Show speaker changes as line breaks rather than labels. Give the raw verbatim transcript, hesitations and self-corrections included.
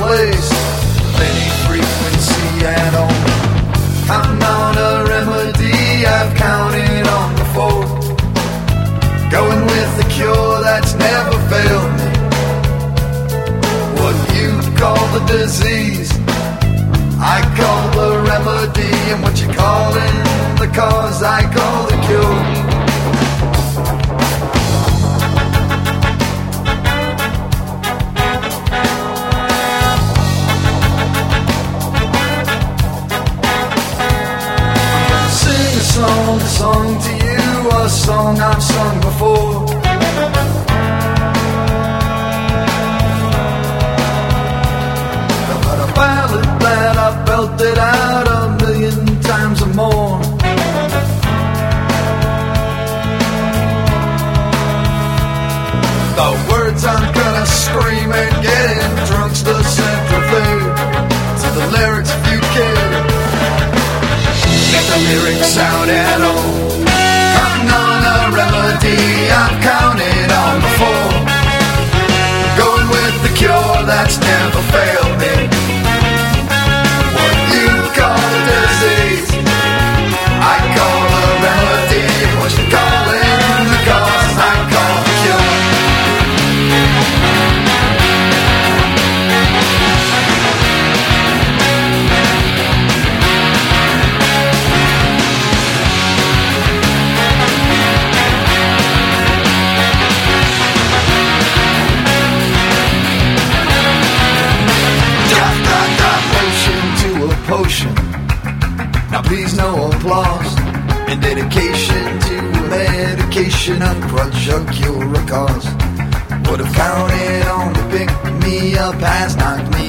place of any frequency at all. Counting on a remedy I've counted on before. Going with the cure that's never failed me. What you call the disease, I call the remedy. And what you call in the cause, I call the cure. Song, a song to you, a song I've sung before. But a ballad that I've belted out a million times or more. The words I'm gonna scream and getting drunk's the central thing to the lyrics if you care. Get the lyrics out at all. Counting on a remedy I've counted on before. Going with the cure that's never failed me. What you call a disease, I call a remedy. What you call in the cause, I call the cure. Potion. Now please no applause. In dedication to a medication, a crutch, a cure, a cause. Would have counted on to pick me up, has knocked me